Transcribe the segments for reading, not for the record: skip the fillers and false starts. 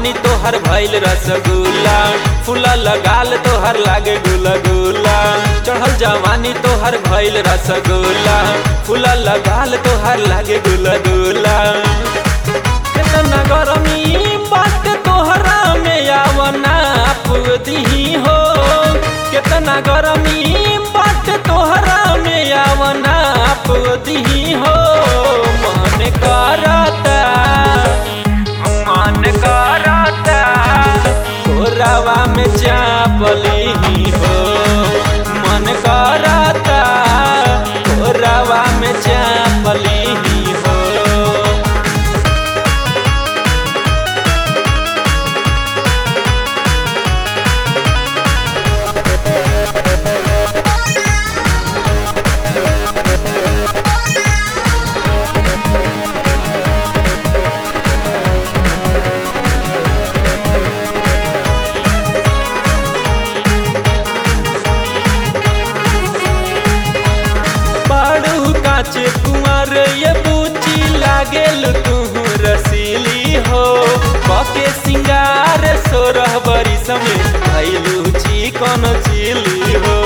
जवानी तोहर भइल रसगुल्ला, फूला लगाल तोहर लागे गुला गुला। चढ़ल जवानी तोहर भइल रसगुल्ला, फूला लगाल तोहर लागे गुला गुला। कितना गरमी बात तोहरा में आवना पुदी हो, कितना गरमी बात तोहरा में आवना पुदी हो। मन करता कोरावा में चापली हो, मन करता कोरावा में चापली हो। काचे कुंवर ये बूची लागेल तू रसीली हो, बके सिंगार सोरह बरिस में भइलू चिकन चिली हो।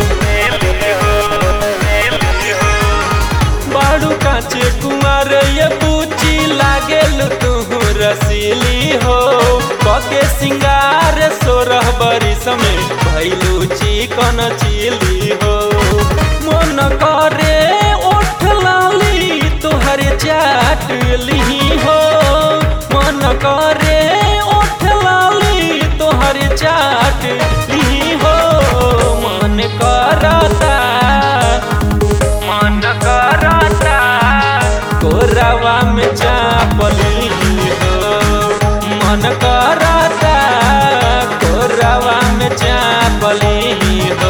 बाड़ू काचे कुंवर ये बूची लागेल तू रसीली हो, बके सिंगार सोरह बरिस में भइलू चिकन चिली हो। मन करे ओठ लाली तोहरे चाट ली हो, मन करे ओठ लाली तोहरे चाट ली हो। मन करता कोरावा में चापली हो, मन करता कोरावा में चापली हो।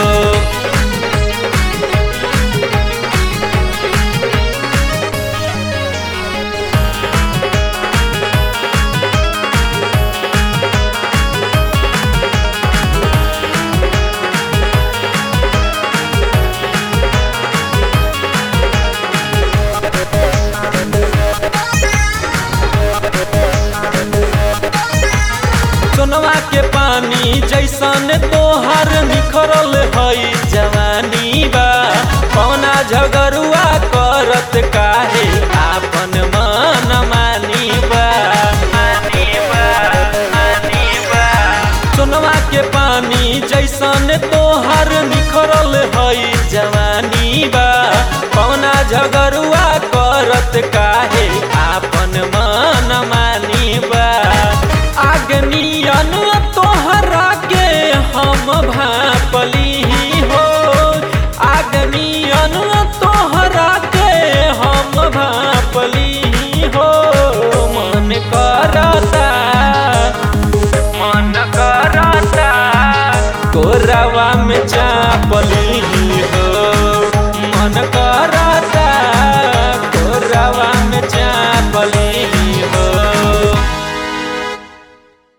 सोनवा के पानी जैसन तोहर निखरल हई जवानी बा, कौना झगरुआ करत काहे आप